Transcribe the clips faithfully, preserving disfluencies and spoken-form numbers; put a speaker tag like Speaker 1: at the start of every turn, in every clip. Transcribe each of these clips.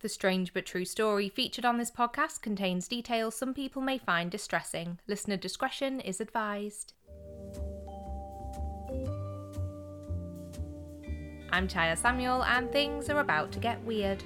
Speaker 1: The strange but true story featured on this podcast contains details some people may find distressing. Listener discretion is advised. I'm Chaya Samuel, and things are about to get weird.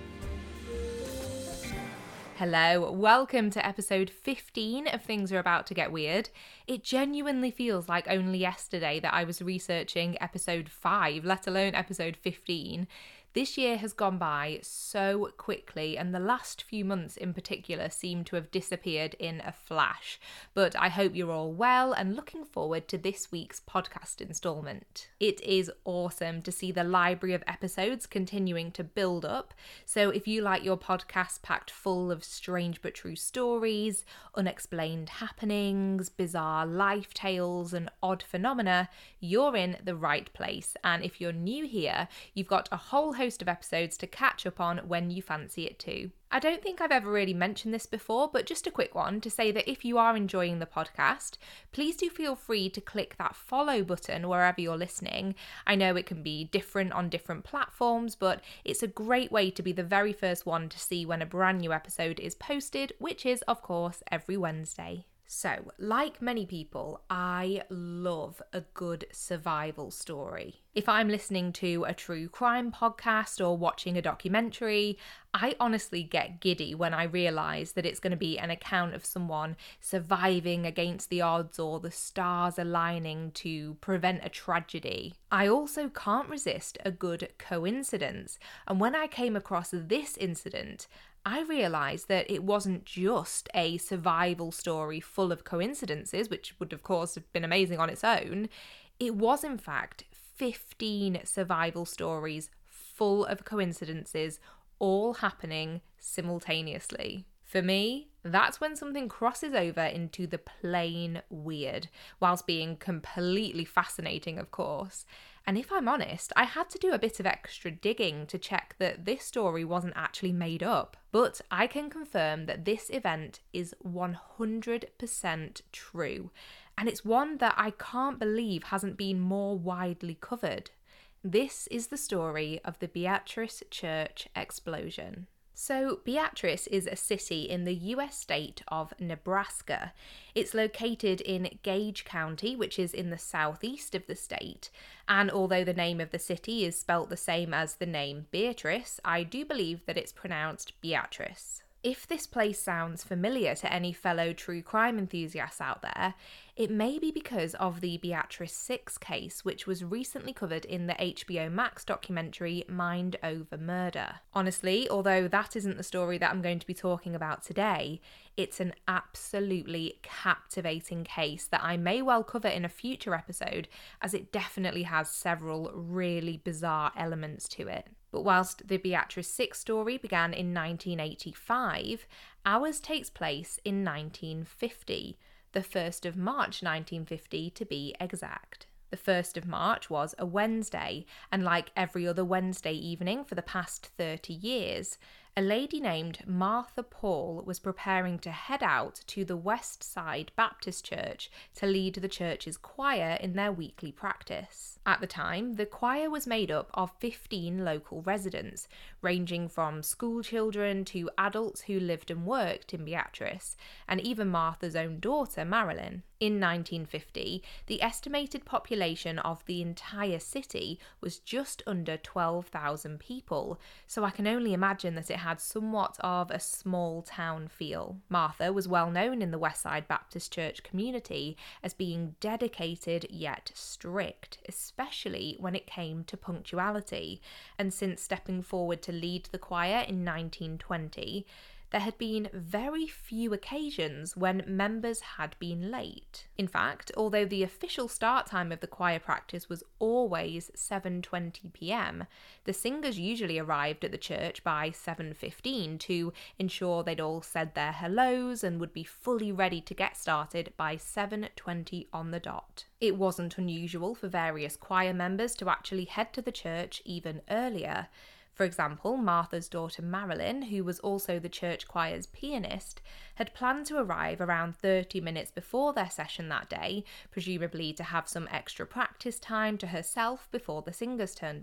Speaker 1: Hello, welcome to episode fifteen of Things Are About to Get Weird. It genuinely feels like only yesterday that I was researching episode five, let alone episode fifteen. This year has gone by so quickly, and the last few months in particular seem to have disappeared in a flash. But I hope you're all well and looking forward to this week's podcast instalment. It is awesome to see the library of episodes continuing to build up. So if you like your podcast packed full of strange but true stories, unexplained happenings, bizarre life tales, and odd phenomena, you're in the right place. And if you're new here, you've got a whole host of episodes to catch up on when you fancy it too. I don't think I've ever really mentioned this before, but just a quick one to say that if you are enjoying the podcast, please do feel free to click that follow button wherever you're listening. I know it can be different on different platforms, but it's a great way to be the very first one to see when a brand new episode is posted, which is, of course, every Wednesday. So, like many people, I love a good survival story. If I'm listening to a true crime podcast or watching a documentary, I honestly get giddy when I realise that it's going to be an account of someone surviving against the odds or the stars aligning to prevent a tragedy. I also can't resist a good coincidence, and when I came across this incident, I realised that it wasn't just a survival story full of coincidences, which would of course have been amazing on its own. It was in fact fifteen survival stories full of coincidences, all happening simultaneously. For me, that's when something crosses over into the plain weird, whilst being completely fascinating, of course. And if I'm honest, I had to do a bit of extra digging to check that this story wasn't actually made up. But I can confirm that this event is one hundred percent true, and it's one that I can't believe hasn't been more widely covered. This is the story of the Beatrice Church explosion. So, Beatrice is a city in the U S state of Nebraska. It's located in Gage County, which is in the southeast of the state. And although the name of the city is spelt the same as the name Beatrice, I do believe that it's pronounced Beatrice. If this place sounds familiar to any fellow true crime enthusiasts out there, it may be because of the Beatrice six case, which was recently covered in the H B O Max documentary Mind Over Murder. Honestly, although that isn't the story that I'm going to be talking about today, it's an absolutely captivating case that I may well cover in a future episode, as it definitely has several really bizarre elements to it. But whilst the Beatrice six story began in nineteen eighty-five, ours takes place in nineteen fifty, the first of March nineteen fifty to be exact. The first of March was a Wednesday, and like every other Wednesday evening for the past thirty years, a lady named Martha Paul was preparing to head out to the West Side Baptist Church to lead the church's choir in their weekly practice. At the time, the choir was made up of fifteen local residents, ranging from school children to adults who lived and worked in Beatrice, and even Martha's own daughter, Marilyn. In nineteen fifty, the estimated population of the entire city was just under twelve thousand people, so I can only imagine that it had somewhat of a small town feel. Martha was well known in the Westside Baptist Church community as being dedicated yet strict, especially when it came to punctuality, and since stepping forward to lead the choir in nineteen twenty, there had been very few occasions when members had been late. In fact, although the official start time of the choir practice was always seven twenty p m, the singers usually arrived at the church by seven fifteen to ensure they'd all said their hellos and would be fully ready to get started by seven twenty on the dot. It wasn't unusual for various choir members to actually head to the church even earlier. For example, Martha's daughter Marilyn, who was also the church choir's pianist, had planned to arrive around thirty minutes before their session that day, presumably to have some extra practice time to herself before the singers turned up.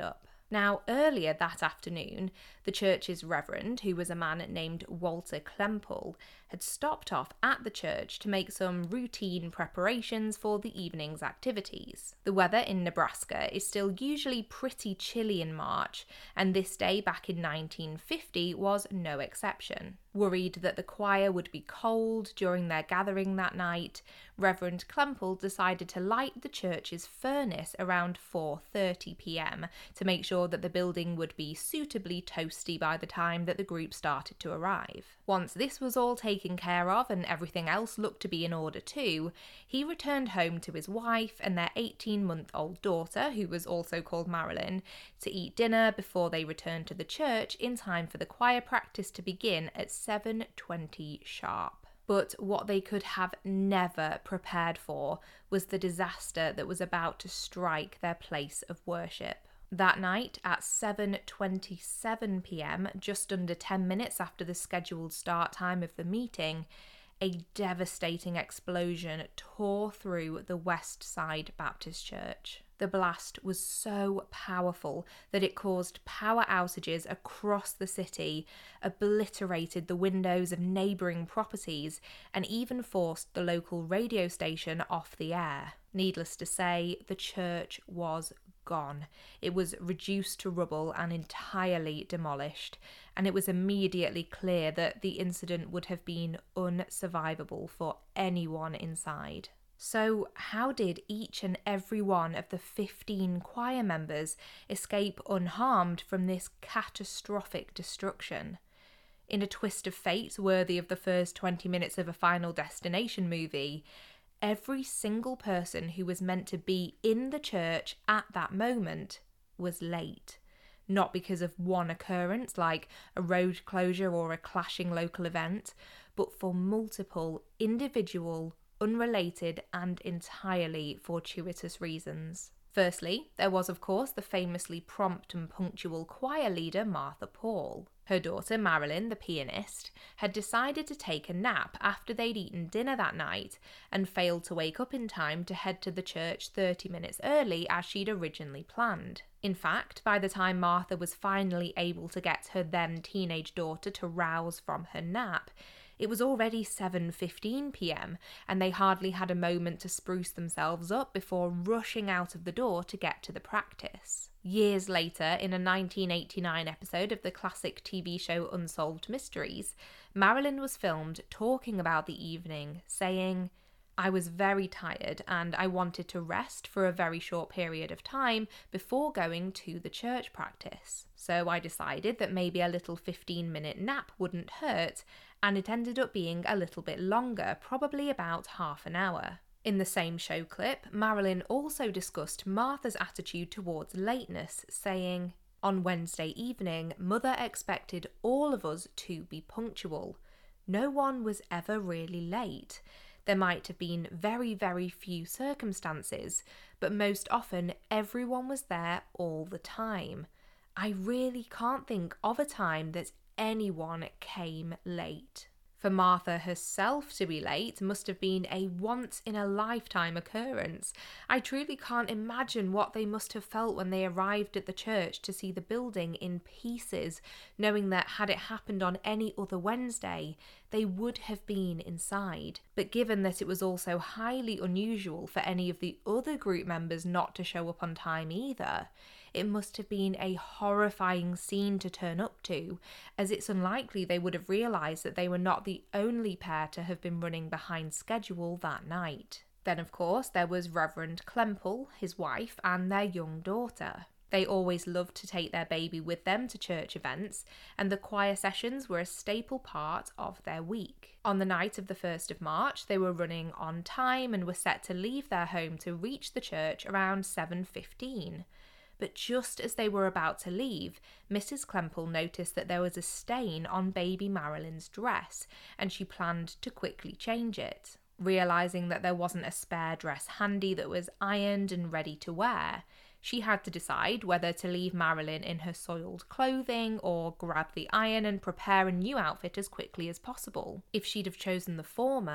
Speaker 1: Now, earlier that afternoon, the church's reverend, who was a man named Walter Klempel, had stopped off at the church to make some routine preparations for the evening's activities. The weather in Nebraska is still usually pretty chilly in March, and this day back in nineteen fifty was no exception. Worried that the choir would be cold during their gathering that night, Reverend Klempel decided to light the church's furnace around four thirty p.m. to make sure that the building would be suitably toasty by the time that the group started to arrive. Once this was all taken care of and everything else looked to be in order too, he returned home to his wife and their eighteen-month-old daughter, who was also called Marilyn, to eat dinner before they returned to the church in time for the choir practice to begin at seven twenty sharp. But what they could have never prepared for was the disaster that was about to strike their place of worship. That night at seven twenty-seven p.m, just under ten minutes after the scheduled start time of the meeting, a devastating explosion tore through the West Side Baptist Church. The blast was so powerful that it caused power outages across the city, obliterated the windows of neighbouring properties, and even forced the local radio station off the air. Needless to say, the church was gone. It was reduced to rubble and entirely demolished, and it was immediately clear that the incident would have been unsurvivable for anyone inside. So, how did each and every one of the fifteen choir members escape unharmed from this catastrophic destruction? In a twist of fate worthy of the first twenty minutes of a Final Destination movie, every single person who was meant to be in the church at that moment was late. Not because of one occurrence like a road closure or a clashing local event, but for multiple individual, unrelated and entirely fortuitous reasons. Firstly, there was of course the famously prompt and punctual choir leader Martha Paul. Her daughter Marilyn, the pianist, had decided to take a nap after they'd eaten dinner that night and failed to wake up in time to head to the church thirty minutes early as she'd originally planned. In fact, by the time Martha was finally able to get her then teenage daughter to rouse from her nap, it was already seven fifteen p.m, and they hardly had a moment to spruce themselves up before rushing out of the door to get to the practice. Years later, in a nineteen eighty-nine episode of the classic T V show Unsolved Mysteries, Marilyn was filmed talking about the evening, saying, "I was very tired and I wanted to rest for a very short period of time before going to the church practice. So I decided that maybe a little fifteen minute nap wouldn't hurt, and it ended up being a little bit longer, probably about half an hour." In the same show clip, Marilyn also discussed Martha's attitude towards lateness, saying, "On Wednesday evening, Mother expected all of us to be punctual. No one was ever really late. There might have been very, very few circumstances, but most often everyone was there all the time. I really can't think of a time that anyone came late." For Martha herself to be late must have been a once-in-a-lifetime occurrence. I truly can't imagine what they must have felt when they arrived at the church to see the building in pieces, knowing that had it happened on any other Wednesday, they would have been inside. But given that it was also highly unusual for any of the other group members not to show up on time either, it must have been a horrifying scene to turn up to, as it's unlikely they would have realised that they were not the only pair to have been running behind schedule that night. Then, of course, there was Reverend Klempel, his wife, and their young daughter. They always loved to take their baby with them to church events, and the choir sessions were a staple part of their week. On the night of the first of March, they were running on time and were set to leave their home to reach the church around seven fifteen. But just as they were about to leave, Missus Klempel noticed that there was a stain on baby Marilyn's dress, and she planned to quickly change it. Realising that there wasn't a spare dress handy that was ironed and ready to wear, she had to decide whether to leave Marilyn in her soiled clothing or grab the iron and prepare a new outfit as quickly as possible. If she'd have chosen the former,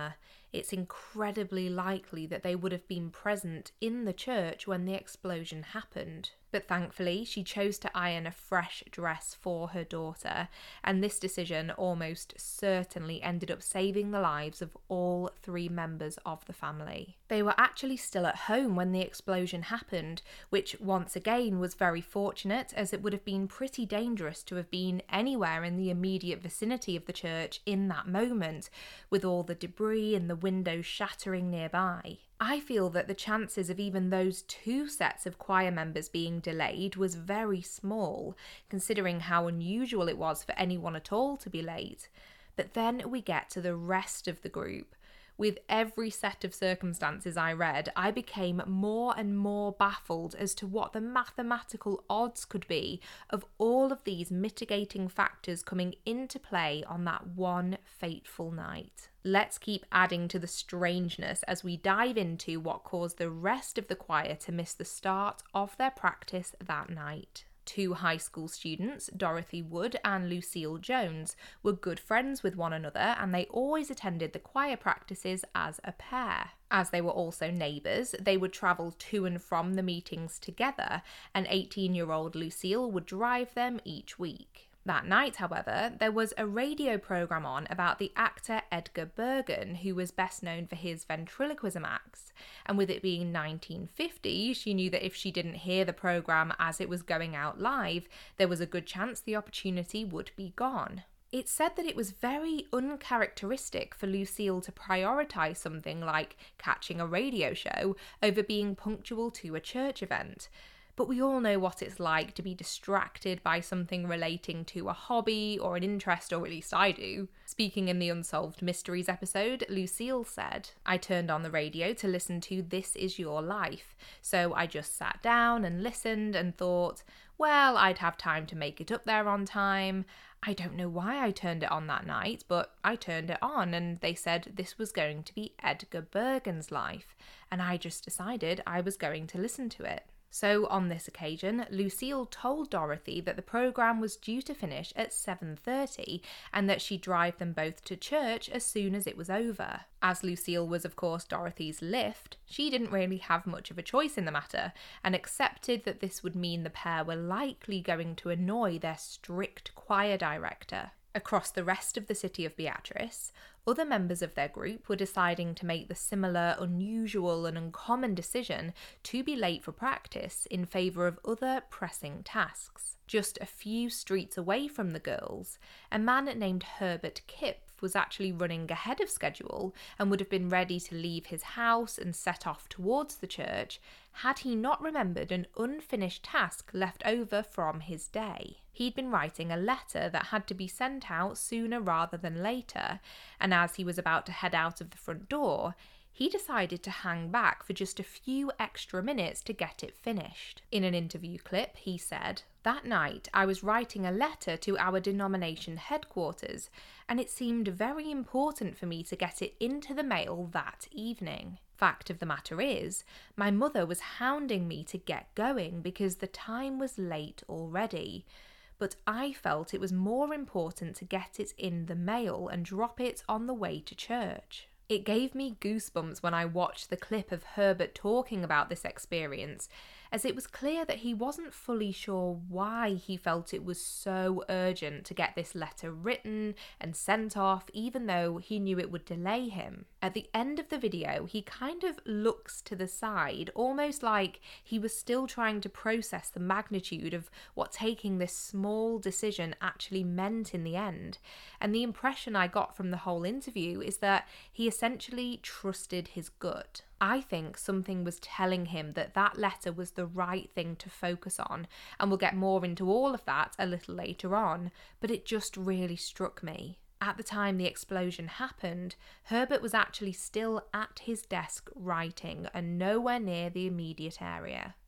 Speaker 1: it's incredibly likely that they would have been present in the church when the explosion happened. But thankfully, she chose to iron a fresh dress for her daughter, and this decision almost certainly ended up saving the lives of all three members of the family. They were actually still at home when the explosion happened, which once again was very fortunate, as it would have been pretty dangerous to have been anywhere in the immediate vicinity of the church in that moment, with all the debris and the windows shattering nearby. I feel that the chances of even those two sets of choir members being delayed was very small, considering how unusual it was for anyone at all to be late. But then we get to the rest of the group. With every set of circumstances I read, I became more and more baffled as to what the mathematical odds could be of all of these mitigating factors coming into play on that one fateful night. Let's keep adding to the strangeness as we dive into what caused the rest of the choir to miss the start of their practice that night. Two high school students, Dorothy Wood and Lucille Jones, were good friends with one another, and they always attended the choir practices as a pair. As they were also neighbours, they would travel to and from the meetings together, and eighteen-year-old Lucille would drive them each week. That night, however, there was a radio programme on about the actor Edgar Bergen, who was best known for his ventriloquism acts, and with it being nineteen fifty, she knew that if she didn't hear the programme as it was going out live, there was a good chance the opportunity would be gone. It said that it was very uncharacteristic for Lucille to prioritise something like catching a radio show over being punctual to a church event. But we all know what it's like to be distracted by something relating to a hobby or an interest, or at least I do. Speaking in the Unsolved Mysteries episode, Lucille said, "I turned on the radio to listen to This Is Your Life, so I just sat down and listened and thought, well, I'd have time to make it up there on time. I don't know why I turned it on that night, but I turned it on and they said this was going to be Edgar Bergen's life, and I just decided I was going to listen to it." So on this occasion, Lucille told Dorothy that the programme was due to finish at seven thirty and that she'd drive them both to church as soon as it was over. As Lucille was of course Dorothy's lift, she didn't really have much of a choice in the matter and accepted that this would mean the pair were likely going to annoy their strict choir director. Across the rest of the city of Beatrice, other members of their group were deciding to make the similar unusual and uncommon decision to be late for practice in favour of other pressing tasks. Just a few streets away from the girls, a man named Herbert Kipf was actually running ahead of schedule and would have been ready to leave his house and set off towards the church had he not remembered an unfinished task left over from his day. He'd been writing a letter that had to be sent out sooner rather than later, and as he was about to head out of the front door, he decided to hang back for just a few extra minutes to get it finished. In an interview clip, he said, "That night I was writing a letter to our denomination headquarters, and it seemed very important for me to get it into the mail that evening. Fact of the matter is, my mother was hounding me to get going because the time was late already. But I felt it was more important to get it in the mail and drop it on the way to church." It gave me goosebumps when I watched the clip of Herbert talking about this experience, as it was clear that he wasn't fully sure why he felt it was so urgent to get this letter written and sent off, even though he knew it would delay him. At the end of the video, he kind of looks to the side, almost like he was still trying to process the magnitude of what taking this small decision actually meant in the end. And the impression I got from the whole interview is that he essentially trusted his gut. I think something was telling him that that letter was the right thing to focus on, and we'll get more into all of that a little later on, but it just really struck me. At the time the explosion happened, Herbert was actually still at his desk writing and nowhere near the immediate area.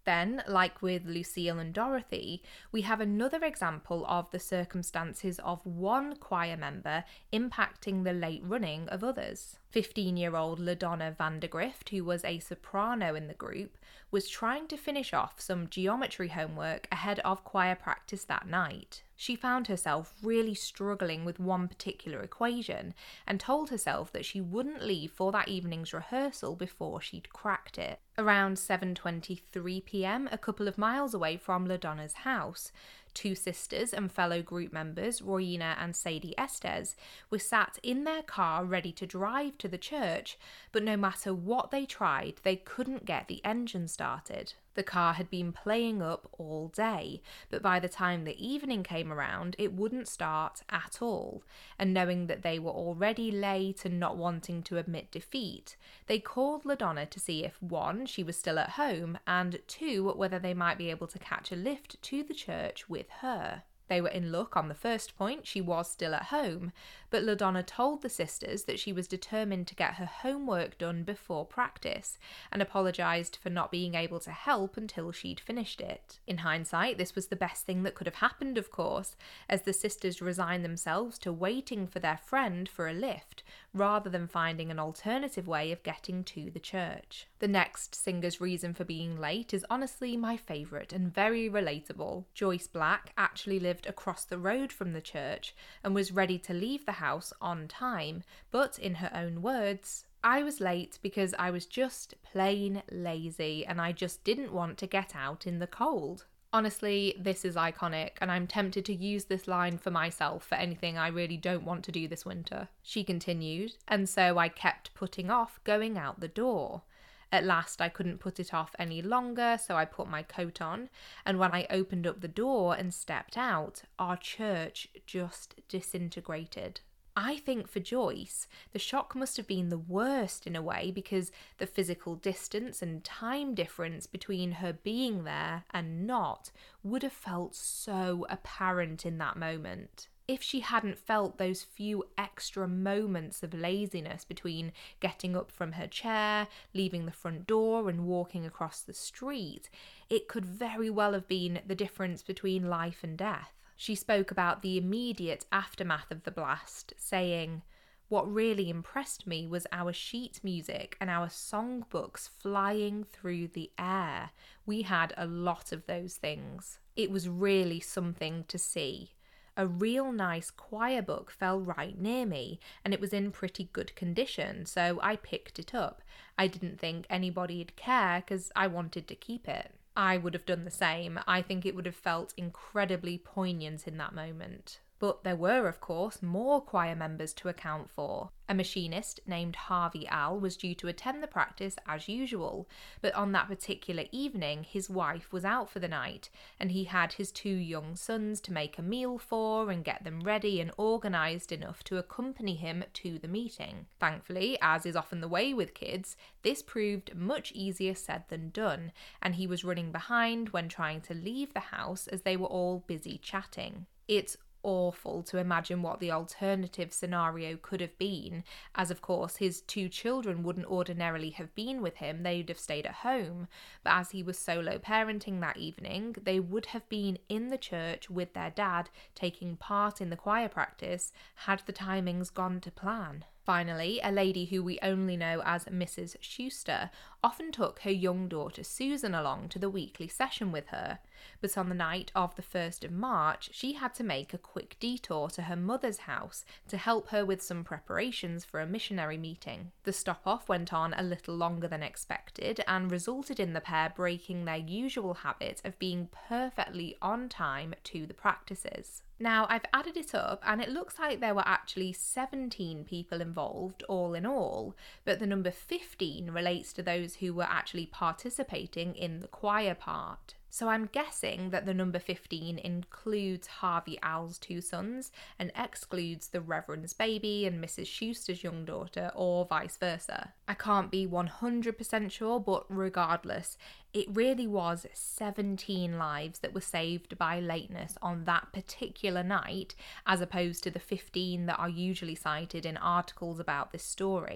Speaker 1: Then, like with Lucille and Dorothy, we have another example of the circumstances of one choir member impacting the late running of others. fifteen-year-old LaDonna Vandergrift, who was a soprano in the group, was trying to finish off some geometry homework ahead of choir practice that night. She found herself really struggling with one particular equation and told herself that she wouldn't leave for that evening's rehearsal before she'd cracked it. Around seven twenty-three p.m, a couple of miles away from LaDonna's house, two sisters and fellow group members, Royina and Sadie Estes, were sat in their car ready to drive to the church, but no matter what they tried, they couldn't get the engine started. The car had been playing up all day, but by the time the evening came around, it wouldn't start at all. And knowing that they were already late and not wanting to admit defeat, they called LaDonna to see if, one, she was still at home, and two, whether they might be able to catch a lift to the church with her. They were in luck on the first point, she was still at home, but LaDonna told the sisters that she was determined to get her homework done before practice, and apologised for not being able to help until she'd finished it. In hindsight, this was the best thing that could have happened, of course, as the sisters resigned themselves to waiting for their friend for a lift, rather than finding an alternative way of getting to the church. The next singer's reason for being late is honestly my favourite and very relatable. Joyce Black actually lived across the road from the church and was ready to leave the house on time, but in her own words, "I was late because I was just plain lazy and I just didn't want to get out in the cold." Honestly, this is iconic, and I'm tempted to use this line for myself for anything I really don't want to do this winter. She continued, "And so I kept putting off going out the door. At last I couldn't put it off any longer, so I put my coat on, and when I opened up the door and stepped out, our church just disintegrated." I think for Joyce, the shock must have been the worst in a way, because the physical distance and time difference between her being there and not would have felt so apparent in that moment. If she hadn't felt those few extra moments of laziness between getting up from her chair, leaving the front door and walking across the street, it could very well have been the difference between life and death. She spoke about the immediate aftermath of the blast, saying, "What really impressed me was our sheet music and our songbooks flying through the air. We had a lot of those things. It was really something to see. A real nice choir book fell right near me, and it was in pretty good condition, so I picked it up. I didn't think anybody'd care because I wanted to keep it." I would have done the same. I think it would have felt incredibly poignant in that moment. But there were, of course, more choir members to account for. A machinist named Harvey Al was due to attend the practice as usual, but on that particular evening his wife was out for the night, and he had his two young sons to make a meal for and get them ready and organised enough to accompany him to the meeting. Thankfully, as is often the way with kids, this proved much easier said than done, and he was running behind when trying to leave the house as they were all busy chatting. It's awful to imagine what the alternative scenario could have been, as of course his two children wouldn't ordinarily have been with him, they'd have stayed at home, but as he was solo parenting that evening, they would have been in the church with their dad taking part in the choir practice had the timings gone to plan. Finally, a lady who we only know as Missus Schuster often took her young daughter Susan along to the weekly session with her, but on the night of the first of March, she had to make a quick detour to her mother's house to help her with some preparations for a missionary meeting. The stop-off went on a little longer than expected and resulted in the pair breaking their usual habit of being perfectly on time to the practices. Now, I've added it up and it looks like there were actually seventeen people involved all in all, but the number fifteen relates to those who were actually participating in the choir part. So I'm guessing that the number fifteen includes Harvey Al's two sons and excludes the Reverend's baby and Missus Schuster's young daughter, or vice versa. I can't be one hundred percent sure, but regardless, it really was seventeen lives that were saved by lateness on that particular night, as opposed to the fifteen that are usually cited in articles about this story.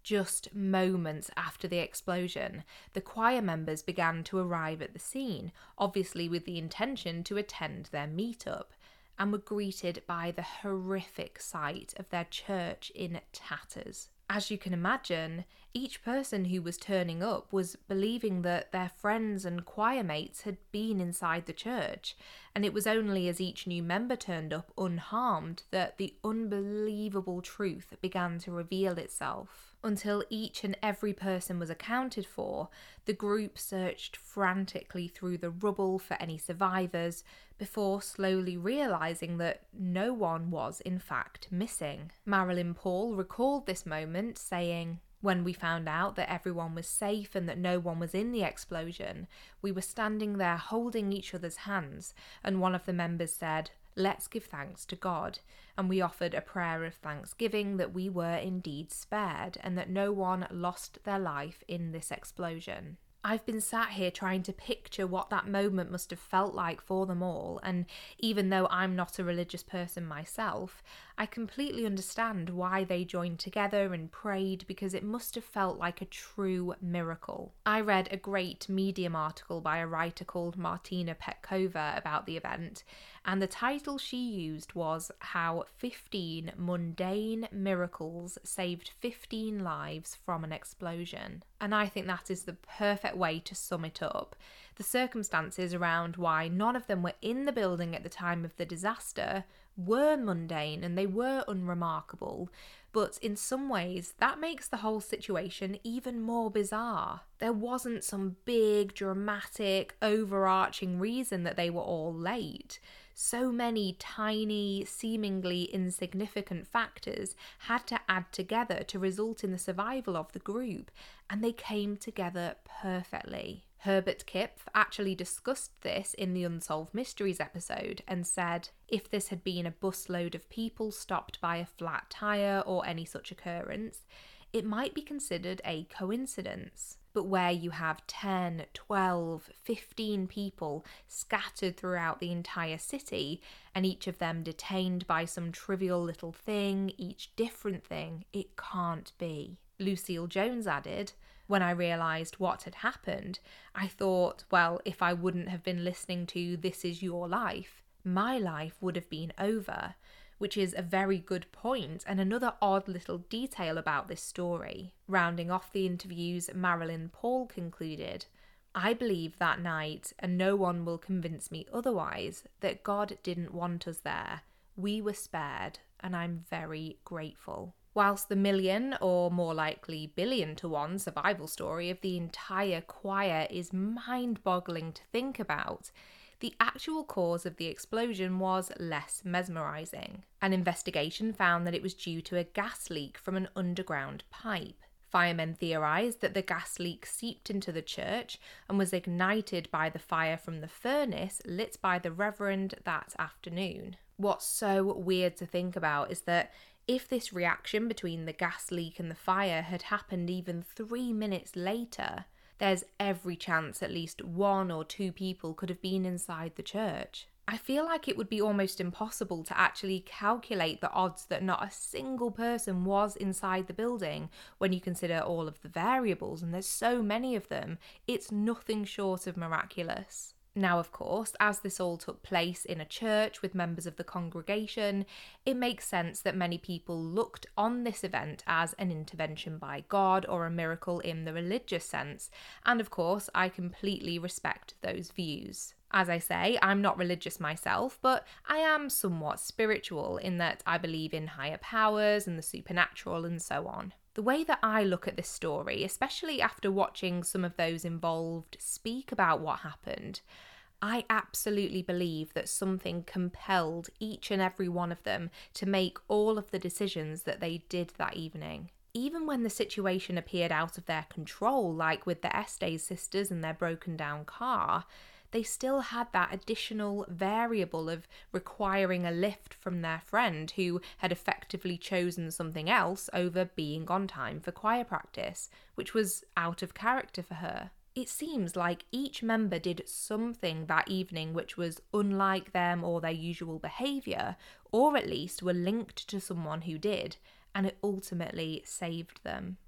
Speaker 1: Just moments after the explosion, the choir members began to arrive at the scene, obviously with the intention to attend their meetup, and were greeted by the horrific sight of their church in tatters. As you can imagine, each person who was turning up was believing that their friends and choir mates had been inside the church, and it was only as each new member turned up unharmed that the unbelievable truth began to reveal itself. Until each and every person was accounted for, the group searched frantically through the rubble for any survivors before slowly realising that no one was in fact missing. Marilyn Paul recalled this moment, saying, "When we found out that everyone was safe and that no one was in the explosion, we were standing there holding each other's hands, and one of the members said, 'Let's give thanks to God,' and we offered a prayer of thanksgiving that we were indeed spared and that no one lost their life in this explosion." I've been sat here trying to picture what that moment must have felt like for them all, and even though I'm not a religious person myself, I completely understand why they joined together and prayed, because it must have felt like a true miracle. I read a great Medium article by a writer called Martina Petkova about the event, and the title she used was How fifteen Mundane Miracles Saved fifteen Lives from an Explosion. And I think that is the perfect way to sum it up. The circumstances around why none of them were in the building at the time of the disaster were mundane and they were unremarkable, but in some ways that makes the whole situation even more bizarre. There wasn't some big, dramatic, overarching reason that they were all late. So many tiny, seemingly insignificant factors had to add together to result in the survival of the group, and they came together perfectly. Herbert Kipf actually discussed this in the Unsolved Mysteries episode and said, if this had been a busload of people stopped by a flat tyre or any such occurrence, it might be considered a coincidence. But where you have ten, twelve, fifteen people scattered throughout the entire city, and each of them detained by some trivial little thing, each different thing, it can't be. Lucille Jones added, when I realised what had happened, I thought, well, if I wouldn't have been listening to This Is Your Life, my life would have been over, which is a very good point and another odd little detail about this story. Rounding off the interviews, Marilyn Paul concluded, I believe that night, and no one will convince me otherwise, that God didn't want us there. We were spared, and I'm very grateful. Whilst the million, or more likely billion to one survival story of the entire choir is mind-boggling to think about, the actual cause of the explosion was less mesmerising. An investigation found that it was due to a gas leak from an underground pipe. Firemen theorised that the gas leak seeped into the church and was ignited by the fire from the furnace lit by the Reverend that afternoon. What's so weird to think about is that if this reaction between the gas leak and the fire had happened even three minutes later, there's every chance at least one or two people could have been inside the church. I feel like it would be almost impossible to actually calculate the odds that not a single person was inside the building when you consider all of the variables, and there's so many of them. It's nothing short of miraculous. Now, of course, as this all took place in a church with members of the congregation, it makes sense that many people looked on this event as an intervention by God or a miracle in the religious sense, and of course, I completely respect those views. As I say, I'm not religious myself, but I am somewhat spiritual in that I believe in higher powers and the supernatural and so on. The way that I look at this story, especially after watching some of those involved speak about what happened, I absolutely believe that something compelled each and every one of them to make all of the decisions that they did that evening. Even when the situation appeared out of their control, like with the Estes sisters and their broken down car, they still had that additional variable of requiring a lift from their friend who had effectively chosen something else over being on time for choir practice, which was out of character for her. It seems like each member did something that evening which was unlike them or their usual behaviour, or at least were linked to someone who did, and it ultimately saved them.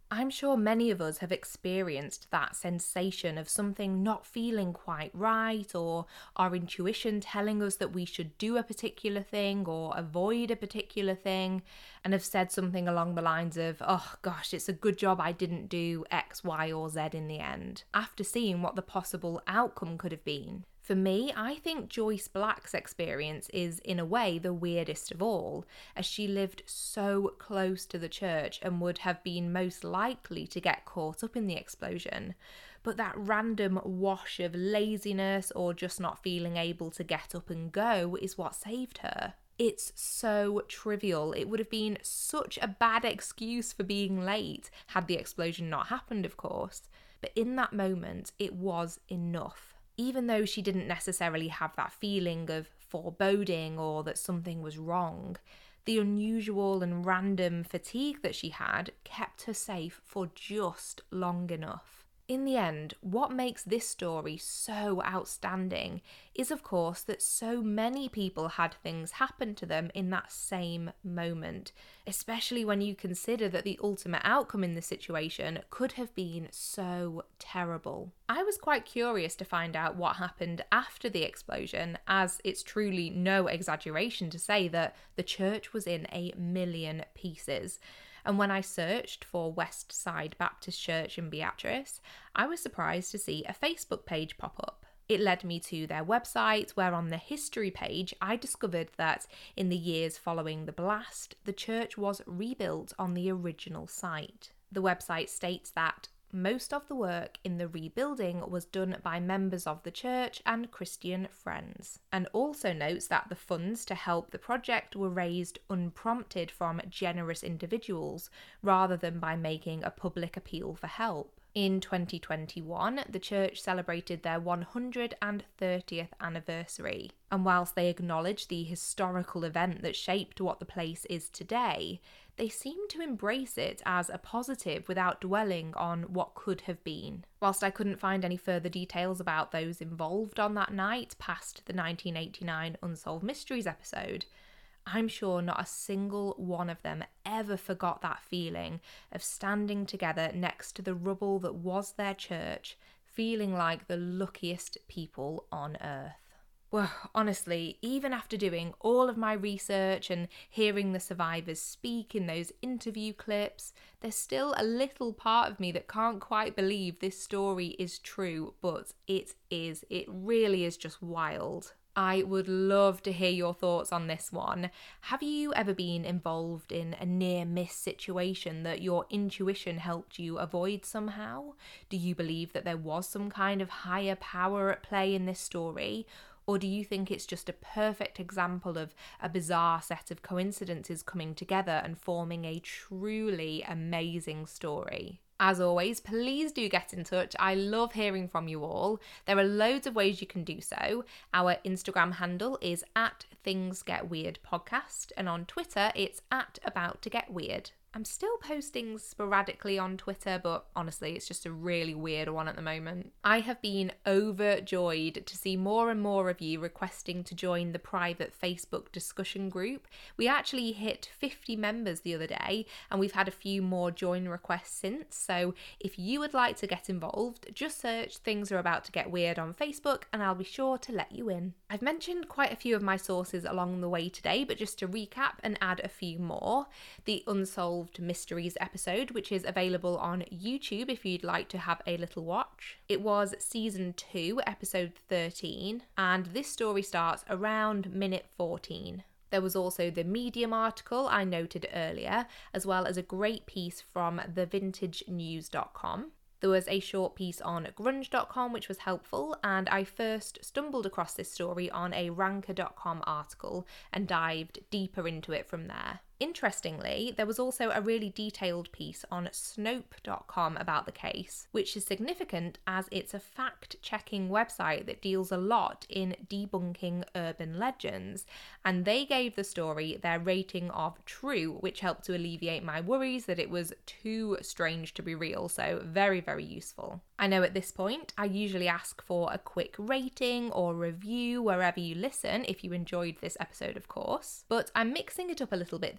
Speaker 1: I'm sure many of us have experienced that sensation of something not feeling quite right, or our intuition telling us that we should do a particular thing or avoid a particular thing, and have said something along the lines of, oh gosh, it's a good job I didn't do X, Y, or Z in the end, after seeing what the possible outcome could have been. For me, I think Joyce Black's experience is, in a way, the weirdest of all, as she lived so close to the church and would have been most likely to get caught up in the explosion. But that random wash of laziness or just not feeling able to get up and go is what saved her. It's so trivial. It would have been such a bad excuse for being late had the explosion not happened, of course. But in that moment, it was enough. Even though she didn't necessarily have that feeling of foreboding or that something was wrong, the unusual and random fatigue that she had kept her safe for just long enough. In the end, what makes this story so outstanding is, of course, that so many people had things happen to them in that same moment, especially when you consider that the ultimate outcome in the situation could have been so terrible. I was quite curious to find out what happened after the explosion, as it's truly no exaggeration to say that the church was in a million pieces. And when I searched for West Side Baptist Church in Beatrice, I was surprised to see a Facebook page pop up. It led me to their website, where on the history page I discovered that in the years following the blast, the church was rebuilt on the original site. The website states that most of the work in the rebuilding was done by members of the church and Christian friends, and also notes that the funds to help the project were raised unprompted from generous individuals rather than by making a public appeal for help. In twenty twenty-one, the church celebrated their one hundred thirtieth anniversary, and whilst they acknowledge the historical event that shaped what the place is today, they seem to embrace it as a positive without dwelling on what could have been. Whilst I couldn't find any further details about those involved on that night past the nineteen eighty-nine Unsolved Mysteries episode, I'm sure not a single one of them ever forgot that feeling of standing together next to the rubble that was their church, feeling like the luckiest people on earth. Well, honestly, even after doing all of my research and hearing the survivors speak in those interview clips, there's still a little part of me that can't quite believe this story is true, but it is. It really is just wild. I would love to hear your thoughts on this one. Have you ever been involved in a near-miss situation that your intuition helped you avoid somehow? Do you believe that there was some kind of higher power at play in this story? Or do you think it's just a perfect example of a bizarre set of coincidences coming together and forming a truly amazing story? As always, please do get in touch. I love hearing from you all. There are loads of ways you can do so. Our Instagram handle is at Things Get Weird Podcast, and on Twitter it's at About to Get Weird. I'm still posting sporadically on Twitter, but honestly, it's just a really weird one at the moment. I have been overjoyed to see more and more of you requesting to join the private Facebook discussion group. We actually hit fifty members the other day, and we've had a few more join requests since. So if you would like to get involved, just search Things Are About to Get Weird on Facebook, and I'll be sure to let you in. I've mentioned quite a few of my sources along the way today, but just to recap and add a few more. The Unsolved Mysteries episode, which is available on YouTube if you'd like to have a little watch. It was season two, episode thirteen, and this story starts around minute fourteen. There was also the Medium article I noted earlier, as well as a great piece from the vintage news dot com. There was a short piece on grunge dot com which was helpful, and I first stumbled across this story on a ranker dot com article and dived deeper into it from there. Interestingly, there was also a really detailed piece on Snopes dot com about the case, which is significant as it's a fact-checking website that deals a lot in debunking urban legends, and they gave the story their rating of true, which helped to alleviate my worries that it was too strange to be real, so very, very useful. I know at this point, I usually ask for a quick rating or review wherever you listen if you enjoyed this episode, of course, but I'm mixing it up a little bit this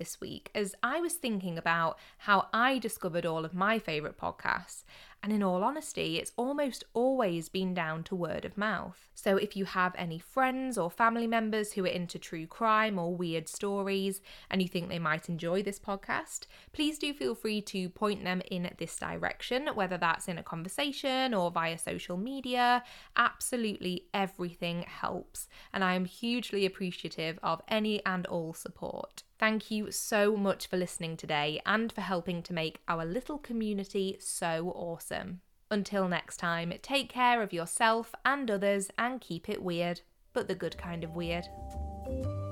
Speaker 1: this week as I was thinking about how I discovered all of my favourite podcasts. And in all honesty, it's almost always been down to word of mouth. So if you have any friends or family members who are into true crime or weird stories and you think they might enjoy this podcast, please do feel free to point them in this direction, whether that's in a conversation or via social media. Absolutely everything helps. And I am hugely appreciative of any and all support. Thank you so much for listening today and for helping to make our little community so awesome. Until next time, take care of yourself and others and keep it weird, but the good kind of weird.